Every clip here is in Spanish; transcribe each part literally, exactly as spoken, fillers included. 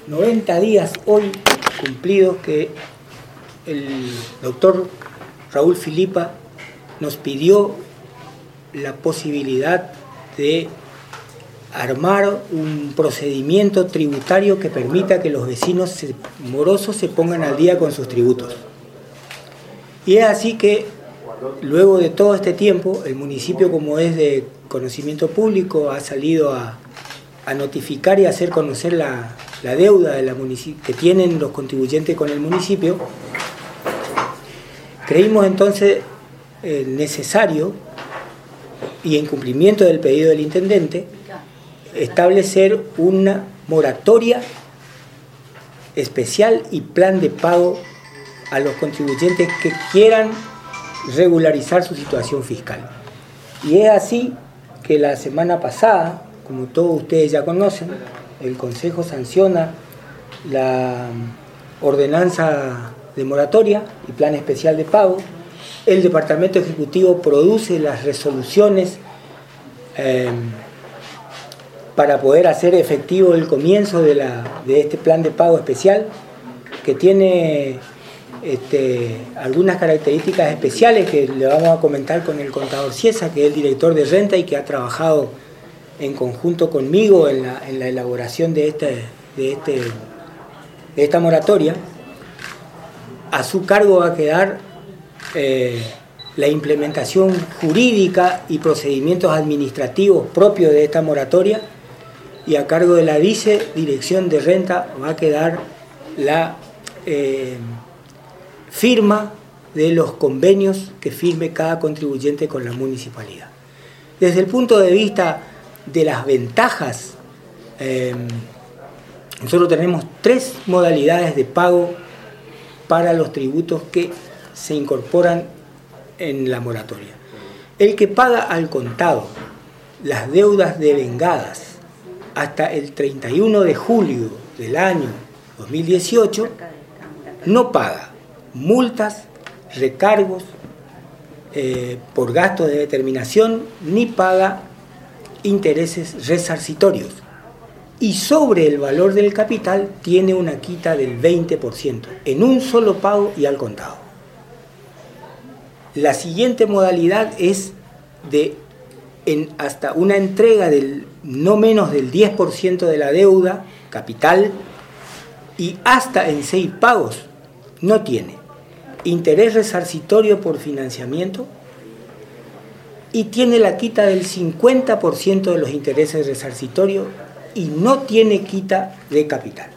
noventa días hoy cumplidos que el doctor Raúl Filipa nos pidió la posibilidad de armar un procedimiento tributario que permita que los vecinos morosos se pongan al día con sus tributos. Y es así que, luego de todo este tiempo, el municipio, como es de conocimiento público, ha salido a, a notificar y a hacer conocer la, la deuda de la que tienen los contribuyentes con el municipio. Creímos entonces eh, necesario, y en cumplimiento del pedido del intendente, establecer una moratoria especial y plan de pago a los contribuyentes que quieran regularizar su situación fiscal. Y es así que la semana pasada, como todos ustedes ya conocen, el Consejo sanciona la ordenanza de moratoria y plan especial de pago. El Departamento Ejecutivo produce las resoluciones eh, para poder hacer efectivo el comienzo de, la, de este plan de pago especial, que tiene este, algunas características especiales que le vamos a comentar con el contador Ciesa, que es el director de renta y que ha trabajado en conjunto conmigo en la, en la elaboración de, este, de, este, de esta moratoria. A su cargo va a quedar eh, la implementación jurídica y procedimientos administrativos propios de esta moratoria, y a cargo de la Vicedirección de Renta va a quedar la eh, firma de los convenios que firme cada contribuyente con la municipalidad. Desde el punto de vista de las ventajas, eh, nosotros tenemos tres modalidades de pago para los tributos que se incorporan en la moratoria. El que paga al contado las deudas devengadas hasta el treinta y uno de julio del año dos mil dieciocho no paga multas, recargos eh, por gastos de determinación, ni paga intereses resarcitorios. Y sobre el valor del capital tiene una quita del veinte por ciento en un solo pago y al contado. La siguiente modalidad es de en hasta una entrega del no menos del diez por ciento de la deuda capital, y hasta en seis pagos no tiene interés resarcitorio por financiamiento, y tiene la quita del cincuenta por ciento de los intereses resarcitorios y no tiene quita de capital.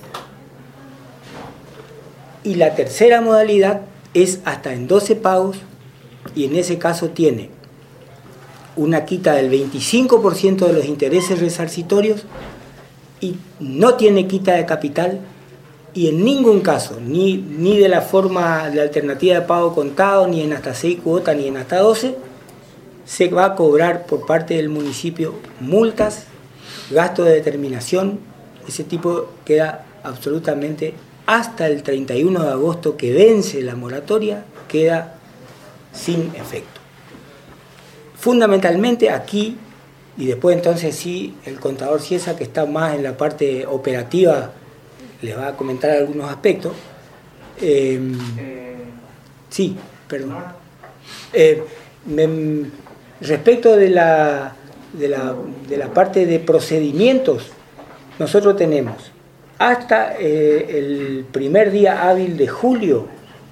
Y la tercera modalidad es hasta en doce pagos, y en ese caso tiene una quita del veinticinco por ciento de los intereses resarcitorios y no tiene quita de capital, y en ningún caso, ni, ni de la forma de alternativa de pago contado, ni en hasta seis cuotas, ni en hasta doce, se va a cobrar por parte del municipio multas, gasto de determinación. Ese tipo queda absolutamente hasta el treinta y uno de agosto, que vence la moratoria, queda sin efecto. Fundamentalmente aquí, y después entonces sí, el contador Ciesa, que está más en la parte operativa, les va a comentar algunos aspectos. Eh, eh, sí, perdón. Eh, me, respecto de la, de, la, de la parte de procedimientos, nosotros tenemos hasta eh, el primer día hábil de julio,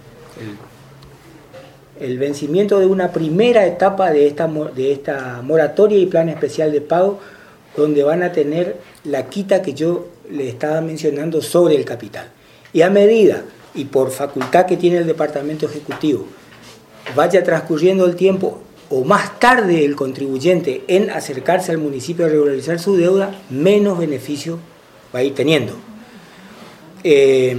el, el vencimiento de una primera etapa de esta, de esta moratoria y plan especial de pago, donde van a tener la quita que yo les estaba mencionando sobre el capital. Y a medida, y por facultad que tiene el Departamento Ejecutivo, vaya transcurriendo el tiempo, o más tarde el contribuyente en acercarse al municipio a regularizar su deuda, menos beneficio va a ir teniendo. Eh,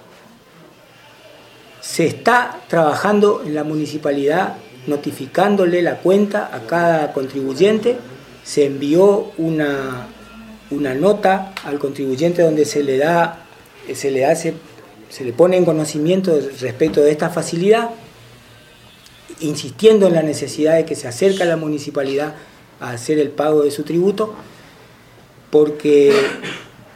se está trabajando en la municipalidad notificándole la cuenta a cada contribuyente. Se envió una, una nota al contribuyente donde se le da, se le hace, se le pone en conocimiento respecto de esta facilidad, insistiendo en la necesidad de que se acerque a la municipalidad a hacer el pago de su tributo, porque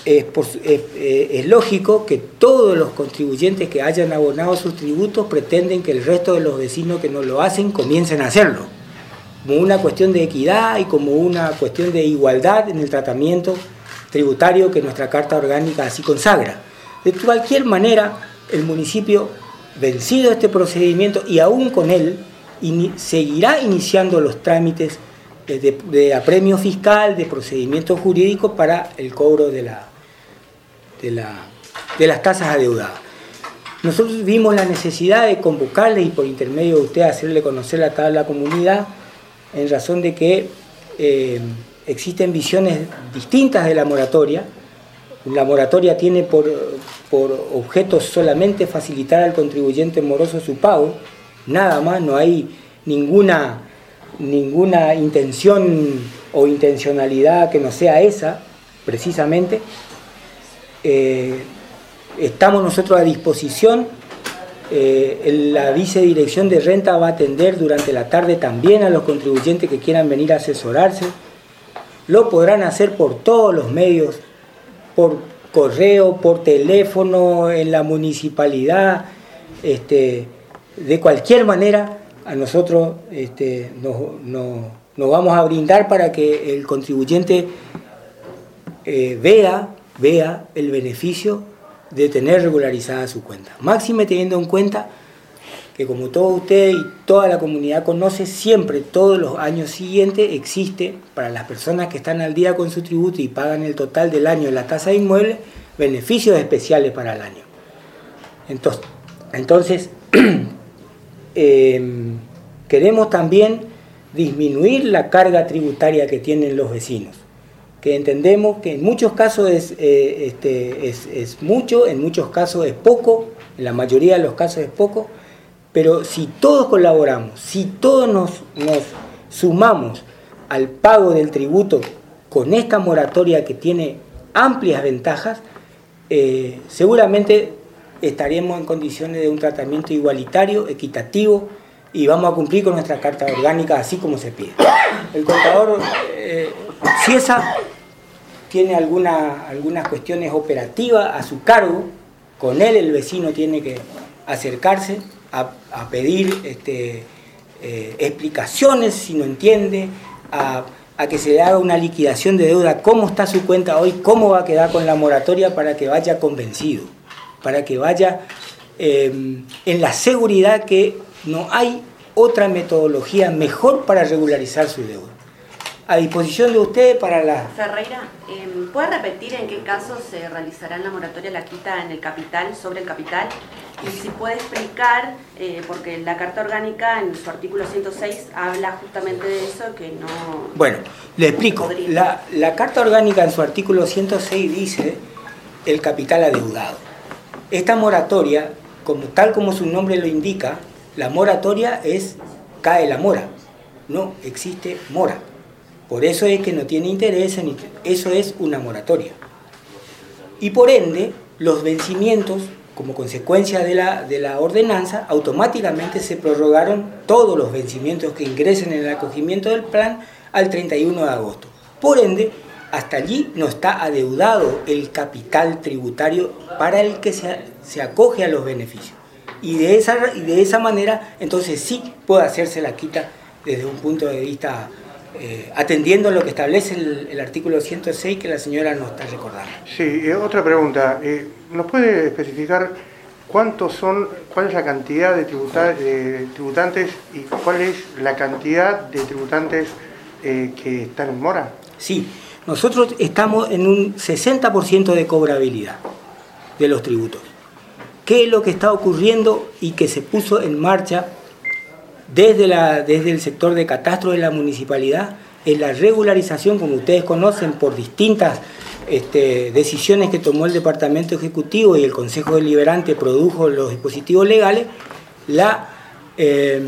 es, es, es lógico que todos los contribuyentes que hayan abonado sus tributos pretenden que el resto de los vecinos que no lo hacen comiencen a hacerlo, como una cuestión de equidad y como una cuestión de igualdad en el tratamiento tributario que nuestra Carta Orgánica así consagra. De cualquier manera, el municipio, vencido este procedimiento y aún con él, in, seguirá iniciando los trámites de, de, de apremio fiscal, de procedimientos jurídicos para el cobro de, la, de, la, de las tasas adeudadas. Nosotros vimos la necesidad de convocarle y por intermedio de usted hacerle conocer a toda la comunidad en razón de que eh, existen visiones distintas de la moratoria. La moratoria tiene por, por objeto solamente facilitar al contribuyente moroso su pago, nada más, no hay ninguna, ninguna intención o intencionalidad que no sea esa, precisamente. Eh, estamos nosotros a disposición, eh, la Vicedirección de Renta va a atender durante la tarde también a los contribuyentes que quieran venir a asesorarse, lo podrán hacer por todos los medios, por correo, por teléfono, en la municipalidad, este, de cualquier manera a nosotros este, nos, nos, nos vamos a brindar para que el contribuyente eh, vea, vea el beneficio de tener regularizada su cuenta. Máxime teniendo en cuenta que, como todos ustedes y toda la comunidad conoce, siempre, todos los años siguientes, existe para las personas que están al día con su tributo y pagan el total del año en la tasa de inmueble, beneficios especiales para el año. Entonces, entonces eh, queremos también disminuir la carga tributaria que tienen los vecinos, que entendemos que en muchos casos es, eh, este, es, es mucho, en muchos casos es poco, en la mayoría de los casos es poco, pero si todos colaboramos, si todos nos, nos sumamos al pago del tributo con esta moratoria que tiene amplias ventajas, eh, seguramente estaremos en condiciones de un tratamiento igualitario, equitativo, y vamos a cumplir con nuestra Carta Orgánica así como se pide. El contador eh, Ciesa tiene alguna, algunas cuestiones operativas a su cargo, con él el vecino tiene que acercarse a, a pedir este, eh, explicaciones si no entiende, a, a que se le haga una liquidación de deuda, cómo está su cuenta hoy, cómo va a quedar con la moratoria, para que vaya convencido, para que vaya eh, en la seguridad que no hay otra metodología mejor para regularizar su deuda. A disposición de usted para la... Ferreira, eh, ¿puede repetir en qué casos se realizará la moratoria la quita en el capital, sobre el capital? Y si puede explicar, eh, porque la Carta Orgánica en su artículo ciento seis habla justamente de eso, que no... Bueno, le explico. La, la Carta Orgánica en su artículo ciento seis dice el capital adeudado. Esta moratoria, como, tal como su nombre lo indica, la moratoria es cae la mora, no existe mora. Por eso es que no tiene interés, eso es una moratoria. Y por ende, los vencimientos, como consecuencia de la, de la ordenanza, automáticamente se prorrogaron todos los vencimientos que ingresen en el acogimiento del plan al treinta y uno de agosto. Por ende, hasta allí no está adeudado el capital tributario para el que se, se acoge a los beneficios. Y de, esa, y de esa manera, entonces sí puede hacerse la quita desde un punto de vista... Eh, atendiendo lo que establece el, el artículo ciento seis que la señora nos está recordando. Sí, eh, otra pregunta. Eh, ¿Nos puede especificar cuántos son, cuál es la cantidad de, tributa, de tributantes y cuál es la cantidad de tributantes eh, que están en mora? Sí, nosotros estamos en un sesenta por ciento de cobrabilidad de los tributos. ¿Qué es lo que está ocurriendo y que se puso en marcha Desde, la, desde el sector de catastro de la municipalidad? Es la regularización, como ustedes conocen, por distintas este, decisiones que tomó el Departamento Ejecutivo y el Consejo Deliberante produjo los dispositivos legales, la eh,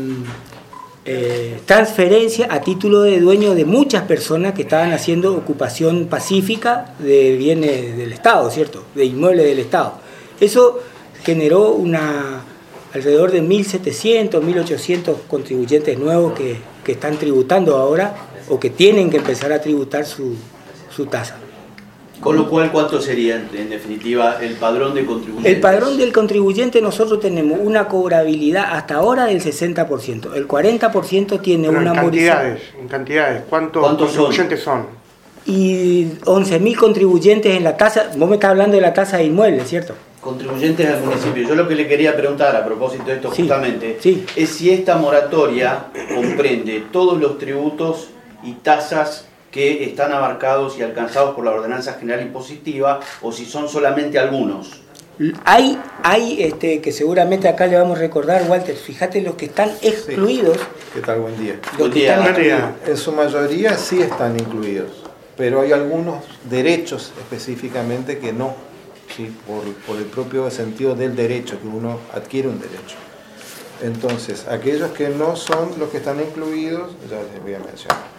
eh, transferencia a título de dueño de muchas personas que estaban haciendo ocupación pacífica de bienes del Estado, ¿cierto? De inmuebles del Estado. Eso generó una... alrededor de mil setecientos, mil ochocientos contribuyentes nuevos que, que están tributando ahora o que tienen que empezar a tributar su, su tasa. Con lo cual, ¿cuánto sería, en definitiva, el padrón de contribuyentes? El padrón del contribuyente, nosotros tenemos una cobrabilidad hasta ahora del sesenta por ciento. El cuarenta por ciento tiene Pero una en cantidades, en cantidades, ¿cuántos, ¿Cuántos contribuyentes son? Y once mil contribuyentes en la tasa. Vos me estás hablando de la tasa de inmuebles, ¿cierto? Contribuyentes al municipio. Yo lo que le quería preguntar a propósito de esto Sí, justamente sí. es si esta moratoria comprende todos los tributos y tasas que están abarcados y alcanzados por la Ordenanza General Impositiva o si son solamente algunos. Hay, hay este, que seguramente acá le vamos a recordar, Walter, fíjate los que están excluidos. Sí. ¿Qué tal? Buen día. Los Buen que día. están Buen día. excluidos. En su mayoría sí están incluidos, pero hay algunos derechos específicamente que no, ¿sí? por, por el propio sentido del derecho, que uno adquiere un derecho. Entonces, aquellos que no son los que están incluidos, ya les voy a mencionar.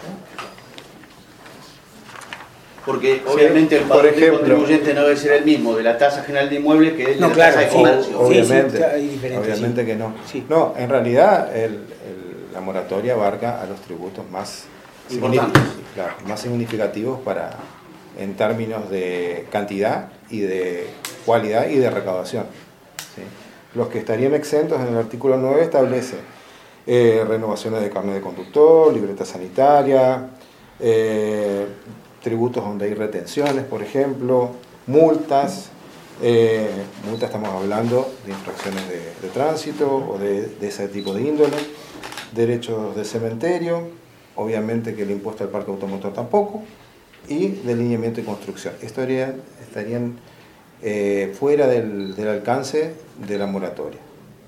Porque Sí, obviamente el por padrón del ejemplo, contribuyente no debe ser el mismo de la tasa general de inmuebles que el de No, la claro, tasa de sí, comercio. o- Obviamente, sí, hay diferencias, obviamente sí. que no. Sí. No, en realidad el- el- la moratoria abarca a los tributos más Importantes. significativos, claro, más significativos para, en términos de cantidad y de cualidad y de recaudación. ¿Sí? Los que estarían exentos en el artículo nueve establece eh, renovaciones de carnet de conductor, libreta sanitaria, eh, tributos donde hay retenciones, por ejemplo, multas, eh, multas estamos hablando de infracciones de, de tránsito o de, de ese tipo de índole, derechos de cementerio, obviamente que el impuesto al parque automotor tampoco, y delineamiento y construcción. Esto haría- estarían eh, fuera del, del alcance de la moratoria.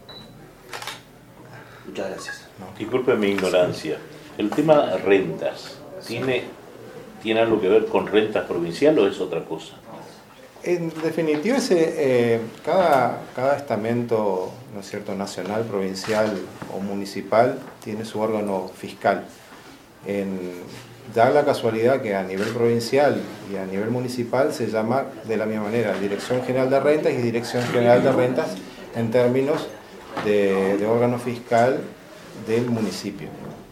Muchas gracias. Disculpe mi ignorancia. El tema rentas, ¿tiene, ¿tiene algo que ver con rentas provinciales o es otra cosa? En definitiva, ese, eh, cada, cada estamento, ¿no es cierto?, nacional, provincial o municipal tiene su órgano fiscal. En, da la casualidad que a nivel provincial y a nivel municipal se llama de la misma manera Dirección General de Rentas y Dirección General de Rentas en términos de, de órgano fiscal del municipio.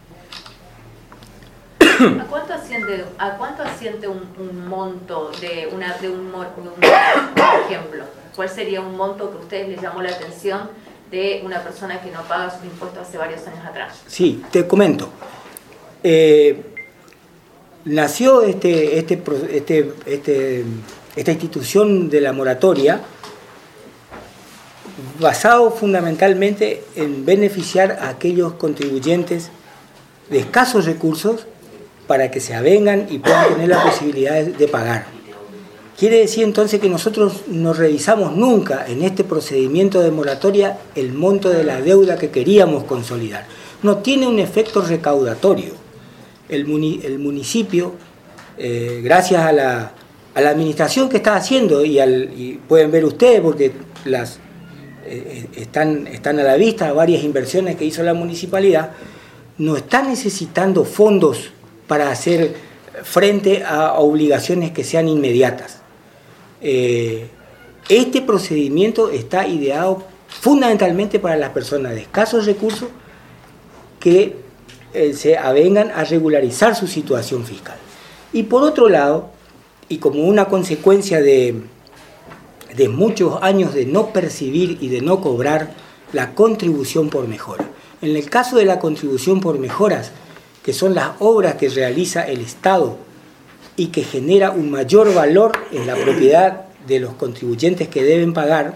¿A cuánto asciende, a cuánto asciende un, un monto de, una, de un, mor- un- por ejemplo? ¿Cuál sería un monto que a ustedes les llamó la atención de una persona que no paga sus impuestos hace varios años atrás? Sí, te comento. Eh, nació este, este, pro- este, este, esta institución de la moratoria basado fundamentalmente en beneficiar a aquellos contribuyentes de escasos recursos para que se avengan y puedan tener la posibilidad de, de pagar. Quiere decir entonces que nosotros no revisamos nunca en este procedimiento de moratoria el monto de la deuda que queríamos consolidar. No tiene un efecto recaudatorio. El, muni, el municipio, eh, gracias a la, a la administración que está haciendo, y, al, y pueden ver ustedes porque las, eh, están, están a la vista varias inversiones que hizo la municipalidad, no está necesitando fondos para hacer frente a obligaciones que sean inmediatas. Eh, este procedimiento está ideado fundamentalmente para las personas de escasos recursos que eh, se avengan a regularizar su situación fiscal. Y por otro lado, y como una consecuencia de, de muchos años de no percibir y de no cobrar la contribución por mejora. En el caso de la contribución por mejoras, que son las obras que realiza el Estado y que genera un mayor valor en la propiedad de los contribuyentes que deben pagar,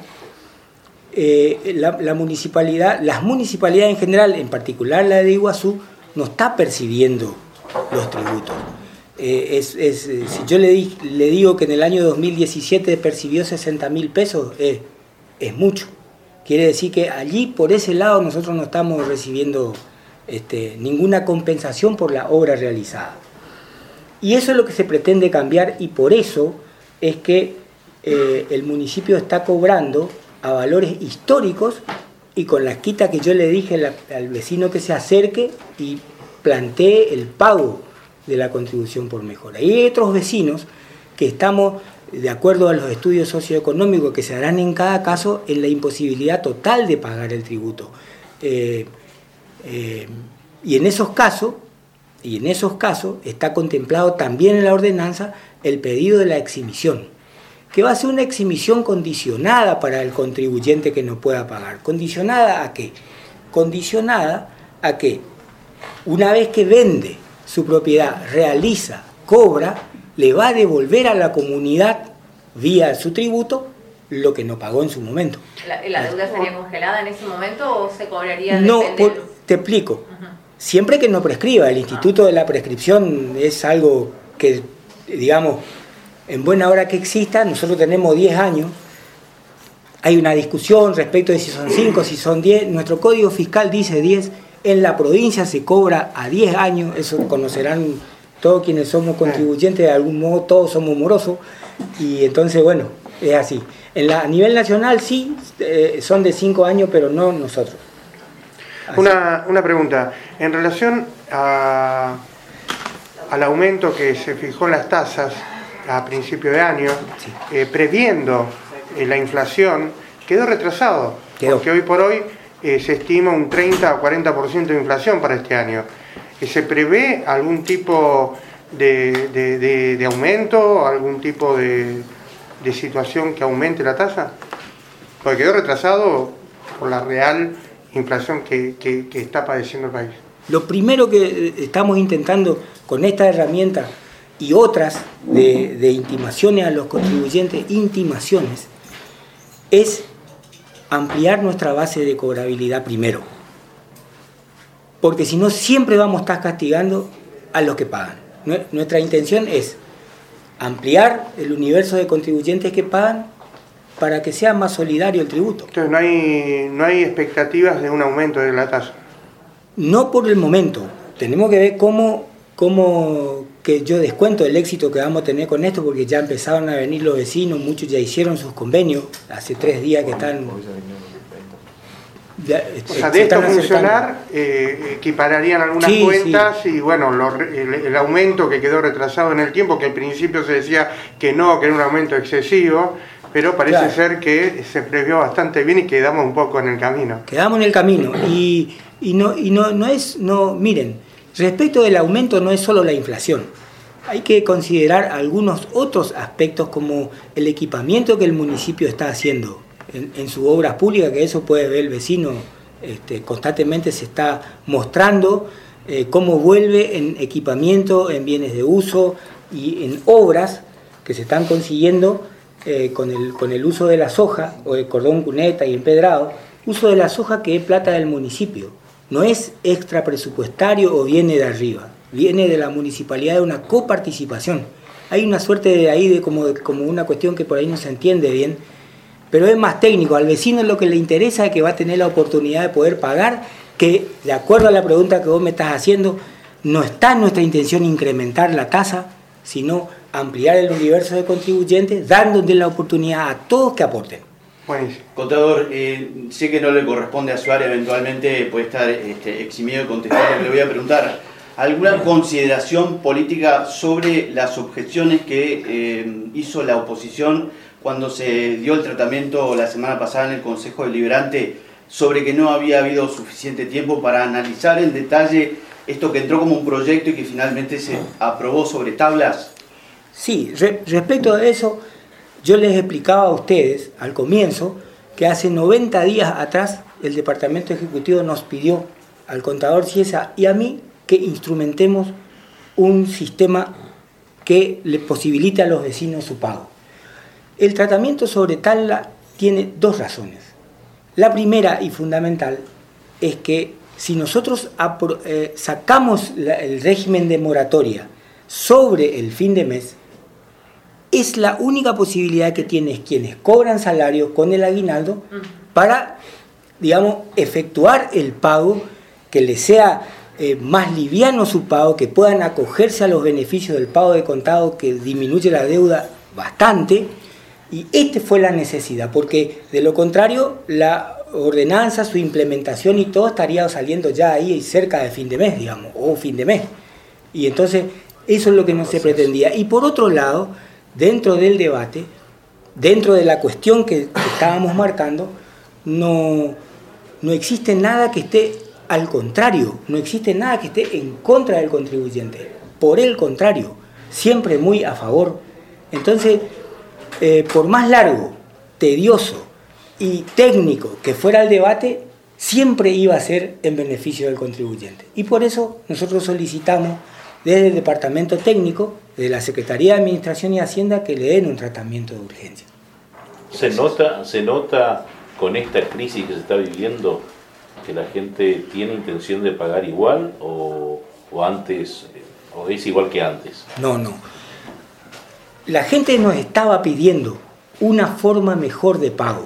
eh, la, la municipalidad, las municipalidades en general, en particular la de Iguazú, no está percibiendo los tributos. Eh, es, es, si yo le, di, le digo que en el año dos mil diecisiete percibió sesenta mil pesos, eh, es mucho. Quiere decir que allí, por ese lado, nosotros no estamos recibiendo este, ninguna compensación por la obra realizada. Y eso es lo que se pretende cambiar, y por eso es que eh, el municipio está cobrando a valores históricos y con la quita que yo le dije la, al vecino que se acerque y plantee el pago de la contribución por mejora. Y hay otros vecinos que estamos, de acuerdo a los estudios socioeconómicos que se harán en cada caso, en la imposibilidad total de pagar el tributo. Eh, eh, y en esos casos y en esos casos está contemplado también en la ordenanza el pedido de la exhibición, que va a ser una exhibición condicionada para el contribuyente que no pueda pagar. ¿Condicionada a qué? Condicionada a que una vez que vende su propiedad, realiza, cobra, le va a devolver a la comunidad vía su tributo lo que no pagó en su momento. ¿La, la deuda estaría congelada en ese momento o se cobraría? No, por, del... te explico. Uh-huh. Siempre que no prescriba, el instituto de la prescripción es algo que, digamos, en buena hora que exista. Nosotros tenemos diez años, hay una discusión respecto de si son cinco, si son diez, nuestro código fiscal dice diez, en la provincia se cobra a diez años, eso conocerán todos quienes somos contribuyentes, de algún modo todos somos morosos, y entonces bueno, es así. En la, a nivel nacional sí, eh, son de cinco años, pero no nosotros. Una, una pregunta, en relación a, al aumento que se fijó en las tasas a principio de año, sí. eh, previendo eh, la inflación, quedó retrasado, quedó. Porque hoy por hoy eh, se estima un treinta o cuarenta por ciento de inflación para este año. ¿Se prevé algún tipo de, de, de, de aumento, algún tipo de, de situación que aumente la tasa? Porque quedó retrasado por la real inflación que, que, que está padeciendo el país. Lo primero que estamos intentando con esta herramienta y otras de, de intimaciones a los contribuyentes, intimaciones, es ampliar nuestra base de cobrabilidad primero. Porque si no, siempre vamos a estar castigando a los que pagan. Nuestra intención es ampliar el universo de contribuyentes que pagan para que sea más solidario el tributo. Entonces no hay, no hay expectativas de un aumento de la tasa. No por el momento. Tenemos que ver cómo, cómo que yo descuento el éxito que vamos a tener con esto, porque ya empezaron a venir los vecinos, muchos ya hicieron sus convenios, hace tres días que están... Ya, o sea, de esto funcionar, eh, equipararían algunas sí, cuentas sí. Y bueno, lo, el, el aumento que quedó retrasado en el tiempo, que al principio se decía que no, que era un aumento excesivo, pero parece claro. ser que se previó bastante bien y quedamos un poco en el camino. Quedamos en el camino y, y, no, y no, no es, no, miren, respecto del aumento no es solo la inflación, hay que considerar algunos otros aspectos como el equipamiento que el municipio está haciendo en, en su obra pública, que eso puede ver el vecino, este, constantemente se está mostrando eh, cómo vuelve en equipamiento, en bienes de uso y en obras que se están consiguiendo eh, con, el, con el uso de la soja o el cordón cuneta y empedrado, uso de la soja que es plata del municipio, no es extra presupuestario o viene de arriba, viene de la municipalidad, de una coparticipación. Hay una suerte de ahí de como, como una cuestión que por ahí no se entiende bien, pero es más técnico. Al vecino lo que le interesa es que va a tener la oportunidad de poder pagar, que de acuerdo a la pregunta que vos me estás haciendo, no está en nuestra intención incrementar la tasa, sino ampliar el universo de contribuyentes, dándole la oportunidad a todos que aporten. Buenísimo. Contador, eh, sé que no le corresponde a su área, eventualmente puede estar este, eximido de contestar lo que le voy a preguntar. ¿Alguna consideración política sobre las objeciones que eh, hizo la oposición cuando se dio el tratamiento la semana pasada en el Consejo Deliberante sobre que no había habido suficiente tiempo para analizar en detalle esto que entró como un proyecto y que finalmente se aprobó sobre tablas? Sí, re respecto a eso, yo les explicaba a ustedes al comienzo que hace noventa días atrás el Departamento Ejecutivo nos pidió al contador Ciesa y a mí que instrumentemos un sistema que le posibilite a los vecinos su pago. El tratamiento sobre tabla tiene dos razones. La primera y fundamental es que si nosotros eh, sacamos la, el régimen de moratoria sobre el fin de mes, es la única posibilidad que tienen quienes cobran salario con el aguinaldo para, digamos, efectuar el pago, que les sea eh, más liviano su pago, que puedan acogerse a los beneficios del pago de contado, que disminuye la deuda bastante. Y esta fue la necesidad, porque de lo contrario la ordenanza, su implementación y todo estaría saliendo ya ahí cerca de fin de mes, digamos, o fin de mes. Y entonces eso es lo que no se pretendía. Y por otro lado, dentro del debate, dentro de la cuestión que, que estábamos marcando, no, no existe nada que esté Al contrario, no existe nada que esté en contra del contribuyente. Por el contrario, siempre muy a favor. Entonces, eh, por más largo, tedioso y técnico que fuera el debate, siempre iba a ser en beneficio del contribuyente. Y por eso nosotros solicitamos desde el Departamento Técnico, de la Secretaría de Administración y Hacienda, que le den un tratamiento de urgencia. ¿Se nota, se nota con esta crisis que se está viviendo que la gente tiene intención de pagar igual o, o antes, o es igual que antes? No, no. La gente nos estaba pidiendo una forma mejor de pago.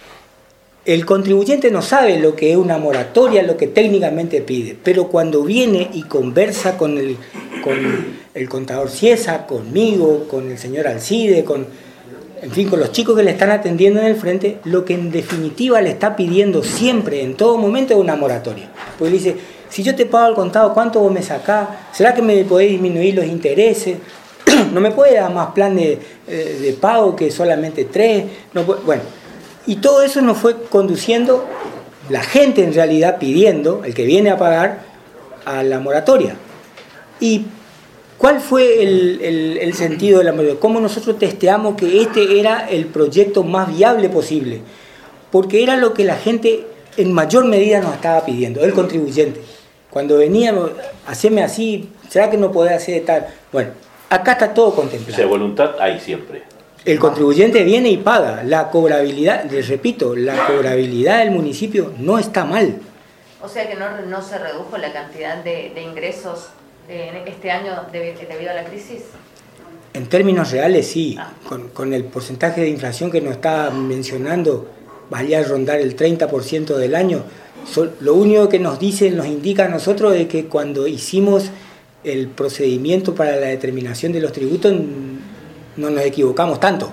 El contribuyente no sabe lo que es una moratoria, lo que técnicamente pide, pero cuando viene y conversa con el, con el contador Ciesa, conmigo, con el señor Alcide, con, en fin, con los chicos que le están atendiendo en el frente, lo que en definitiva le está pidiendo siempre, en todo momento, es una moratoria. Porque le dice, si yo te pago al contado, ¿cuánto vos me sacás? ¿Será que me podés disminuir los intereses? ¿No me puede dar más plan de, de pago que solamente tres? No puede, bueno, y todo eso nos fue conduciendo, la gente en realidad pidiendo, el que viene a pagar, a la moratoria. ¿Y cuál fue el, el, el sentido de la moratoria? ¿Cómo nosotros testeamos que este era el proyecto más viable posible? Porque era lo que la gente en mayor medida nos estaba pidiendo, el contribuyente. Cuando veníamos, haceme así, ¿será que no podés hacer tal? Bueno, acá está todo contemplado. O sea, voluntad hay siempre. El contribuyente viene y paga. La cobrabilidad, les repito, la cobrabilidad del municipio no está mal. O sea que no, no se redujo la cantidad de, de ingresos en este año debido a la crisis. En términos reales sí, ah. con, con el porcentaje de inflación que nos está mencionando, valía rondar el treinta por ciento del año. So, lo único que nos dicen, nos indica a nosotros es que cuando hicimos el procedimiento para la determinación de los tributos, no nos equivocamos tanto.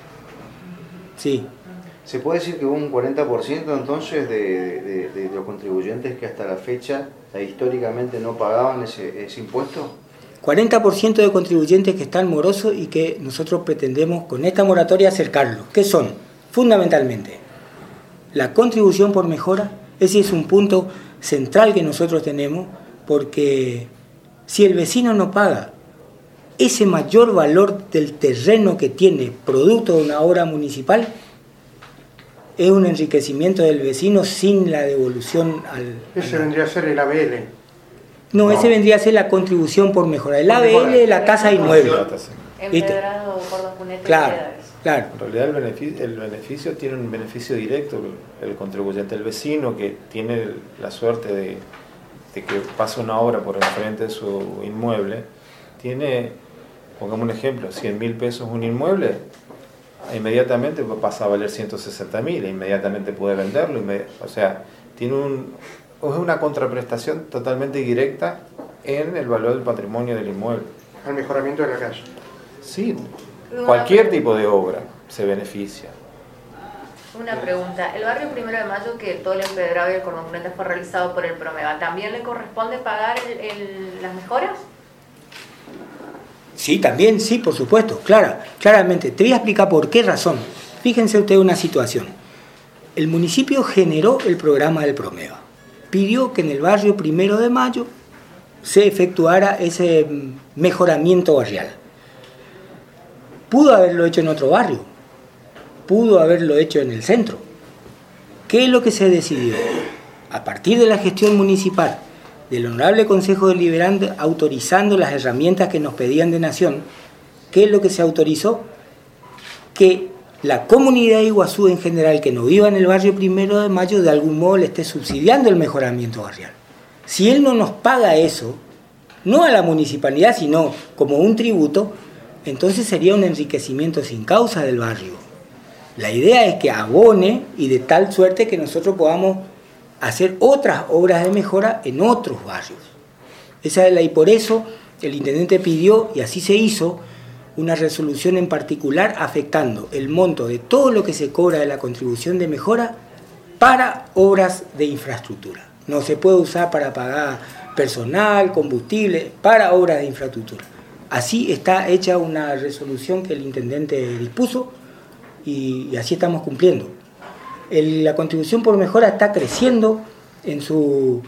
Sí. ¿Se puede decir que hubo un cuarenta por ciento entonces de, de, de los contribuyentes que hasta la fecha, históricamente, no pagaban ese, ese impuesto? cuarenta por ciento de contribuyentes que están morosos y que nosotros pretendemos con esta moratoria acercarlos. ¿Qué son? Fundamentalmente, la contribución por mejora. Ese es un punto central que nosotros tenemos, porque si el vecino no paga, ese mayor valor del terreno que tiene producto de una obra municipal es un enriquecimiento del vecino sin la devolución al... Ese vendría a ser el A B L. No, no, ese vendría a ser la contribución por mejora. El A B L, la tasa inmueble. Empedrado, Córdoba, Cuneta, claro, claro. En realidad el beneficio, el beneficio tiene un beneficio directo el, el contribuyente, el vecino que tiene la suerte de, de que pasa una obra por el frente de su inmueble, tiene, pongamos un ejemplo, cien mil pesos un inmueble, inmediatamente pasa a valer ciento sesenta mil, e inmediatamente puede venderlo, o sea, tiene un, es una contraprestación totalmente directa en el valor del patrimonio del inmueble. Al mejoramiento de la calle. Sí, cualquier tipo de obra se beneficia. Una pregunta, el barrio Primero de Mayo, que todo el empedrado y el cordón cuneta fue realizado por el Promeva, ¿también le corresponde pagar el, el, las mejoras? Sí, también, sí, por supuesto, clara, claramente. Te voy a explicar por qué razón. Fíjense ustedes una situación. El municipio generó el programa del Promeva. Pidió que en el barrio Primero de Mayo se efectuara ese mejoramiento barrial. Pudo haberlo hecho en otro barrio, pudo haberlo hecho en el centro. ¿Qué es lo que se decidió? A partir de la gestión municipal, del Honorable Consejo Deliberante, autorizando las herramientas que nos pedían de Nación, ¿qué es lo que se autorizó? Que la comunidad de Iguazú en general, que no viva en el barrio Primero de Mayo, de algún modo le esté subsidiando el mejoramiento barrial. Si él no nos paga eso, no a la municipalidad, sino como un tributo, entonces sería un enriquecimiento sin causa del barrio. La idea es que abone y de tal suerte que nosotros podamos hacer otras obras de mejora en otros barrios. Esa es la, y por eso el intendente pidió, y así se hizo, una resolución en particular afectando el monto de todo lo que se cobra de la contribución de mejora para obras de infraestructura. No se puede usar para pagar personal, combustible, para obras de infraestructura. Así está hecha una resolución que el intendente dispuso y, y así estamos cumpliendo. El, la contribución por mejora está creciendo en su,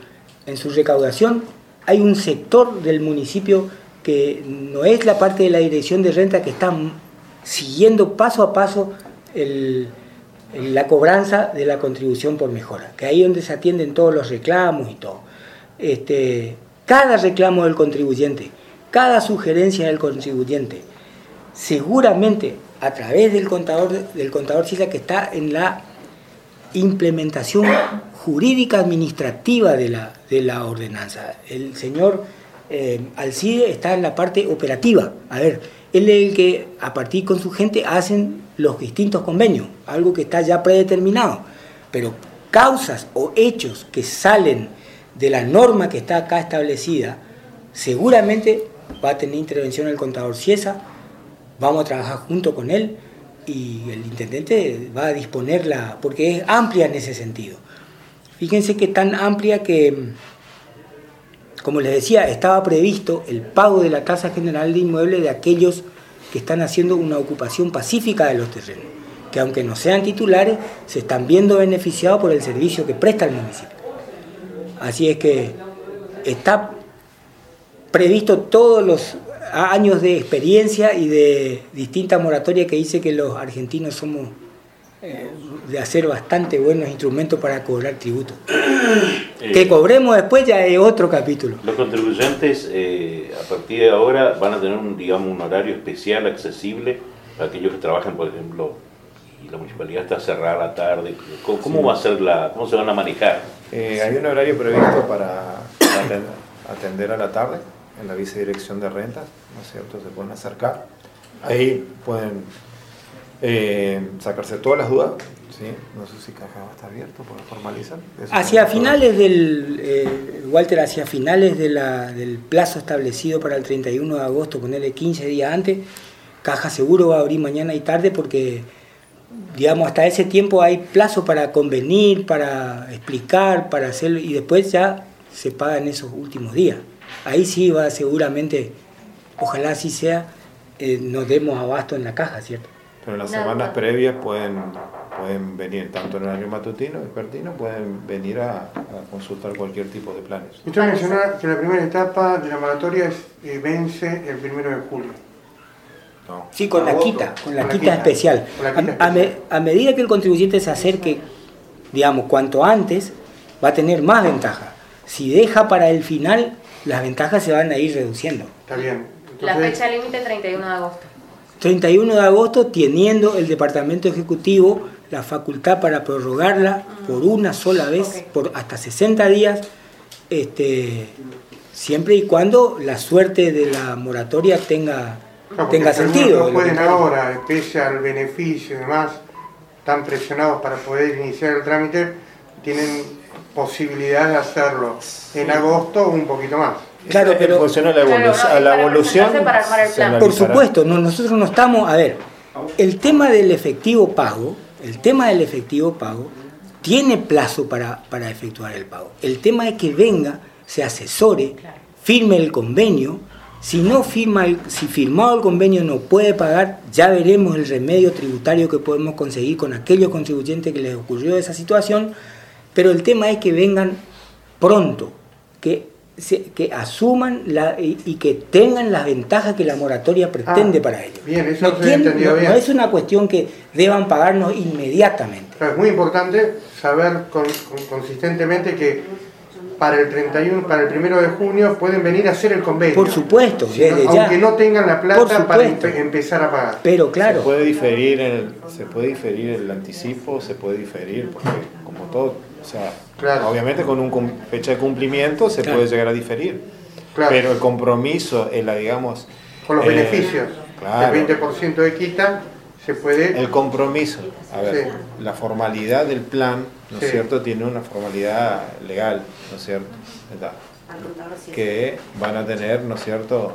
en su recaudación, hay un sector del municipio que no es la parte de la dirección de renta que está siguiendo paso a paso el, el, la cobranza de la contribución por mejora, que ahí es donde se atienden todos los reclamos y todo. Este, cada reclamo del contribuyente, cada sugerencia del contribuyente, seguramente a través del contador, del contador Ciesa, que está en la implementación jurídica administrativa de la, de la ordenanza. El señor eh, Alcide está en la parte operativa. A ver, él es el que a partir con su gente hacen los distintos convenios, algo que está ya predeterminado. Pero causas o hechos que salen de la norma que está acá establecida, seguramente va a tener intervención el contador Ciesa, vamos a trabajar junto con él y el intendente va a disponerla, porque es amplia en ese sentido. Fíjense que tan amplia que, como les decía, estaba previsto el pago de la tasa general de inmuebles de aquellos que están haciendo una ocupación pacífica de los terrenos, que aunque no sean titulares, se están viendo beneficiados por el servicio que presta el municipio. Así es que está previsto todos los años de experiencia y de distintas moratorias que dice que los argentinos somos eh, de hacer bastante buenos instrumentos para cobrar tributo. Eh, que cobremos después ya es otro capítulo. Los contribuyentes eh, a partir de ahora van a tener un, digamos, un horario especial accesible para aquellos que trabajan, por ejemplo, y la municipalidad está cerrada a la tarde. ¿Cómo, cómo sí. va a ser la, cómo se van a manejar? Eh, hay un horario previsto para atender, atender a la tarde en la vicedirección de rentas, ¿no es cierto? Se pueden acercar. Ahí pueden eh, sacarse todas las dudas. ¿Sí? No sé si caja va a estar abierto para formalizar. Eso hacia finales del, eh, Walter, hacia finales de la, del plazo establecido para el treinta y uno de agosto, ponerle quince días antes, Caja seguro va a abrir mañana y tarde porque, digamos, hasta ese tiempo hay plazo para convenir, para explicar, para hacerlo, y después ya se paga en esos últimos días. Ahí sí va seguramente, ojalá así sea, eh, nos demos abasto en la caja, ¿cierto? Pero en las semanas previas pueden, pueden venir, tanto en el horario matutino, vespertino, pueden venir a, a consultar cualquier tipo de planes. Usted menciona que la primera etapa de la moratoria es, eh, vence el primero de julio. No. Sí, con la quita, con la quita especial. La quita a, a, me, especial. a medida que el contribuyente se acerque, digamos, cuanto antes, va a tener más ventaja. Si deja para el final, las ventajas se van a ir reduciendo. Está bien. Entonces, La fecha límite treinta y uno de agosto. treinta y uno de agosto, teniendo el Departamento Ejecutivo la facultad para prorrogarla por una sola vez, Okay. por hasta sesenta días, este, siempre y cuando la suerte de la moratoria tenga, claro, tenga porque sentido. no pueden ahora, pese al beneficio y demás, están presionados para poder iniciar el trámite, tienen posibilidad de hacerlo en agosto o un poquito más. Claro, pero en función a la, evolu Claro, no, a la para evolución, presentarse para armar el se plan. por analizará. supuesto, no, nosotros no estamos, a ver, el tema del efectivo pago, el tema del efectivo pago tiene plazo para, para efectuar el pago. El tema es que venga, se asesore, firme el convenio. Si no firma, el, si firmado el convenio no puede pagar, ya veremos el remedio tributario que podemos conseguir con aquellos contribuyentes que les ocurrió esa situación. Pero el tema es que vengan pronto, que Se, que asuman la, y, y que tengan las ventajas que la moratoria pretende Ah, para ellos. bien, eso no, se tiene, entendió no, bien. no es una cuestión que deban pagarnos inmediatamente. Pero es muy importante saber con, con, consistentemente que para el treinta y uno, para el primero de junio pueden venir a hacer el convenio. Por supuesto, Si no, desde ya. aunque no tengan la Por plata para supuesto. empe empezar a pagar. Pero claro, Se puede diferir el, se puede diferir el anticipo, se puede diferir, porque como todo, o sea, Claro. obviamente con una fecha de cumplimiento se Claro. puede llegar a diferir, Claro. pero el compromiso, en la, digamos... Con los eh, beneficios, claro. el veinte por ciento de quita, se puede... El compromiso, a ver, Sí. la formalidad del plan, ¿no es Sí. cierto?, tiene una formalidad legal, ¿no es cierto?, ¿verdad? Al contador Ciesa. Que van a tener, ¿no es cierto?,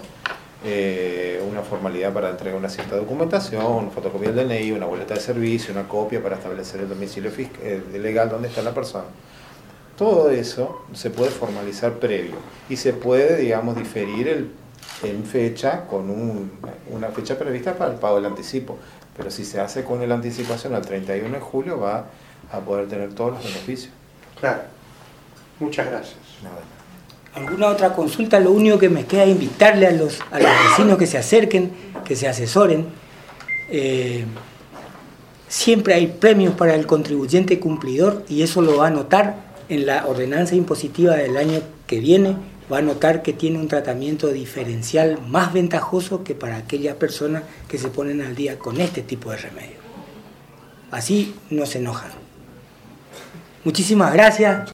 eh, una formalidad para entregar una cierta documentación, fotocopia del D N I, una boleta de servicio, una copia para establecer el domicilio fiscal, eh, legal donde está la persona. Todo eso se puede formalizar previo y se puede, digamos, diferir el, en fecha con un, una fecha prevista para el pago del anticipo. Pero si se hace con la anticipación al treinta y uno de julio va a poder tener todos los beneficios. Claro. Muchas gracias. Nada. alguna otra consulta, lo único que me queda es invitarle a los, a los vecinos que se acerquen, que se asesoren. Eh, siempre hay premios para el contribuyente cumplidor y eso lo va a notar en la ordenanza impositiva del año que viene. Va a notar que tiene un tratamiento diferencial más ventajoso que para aquellas personas que se ponen al día con este tipo de remedio. Así no se enojan. Muchísimas gracias.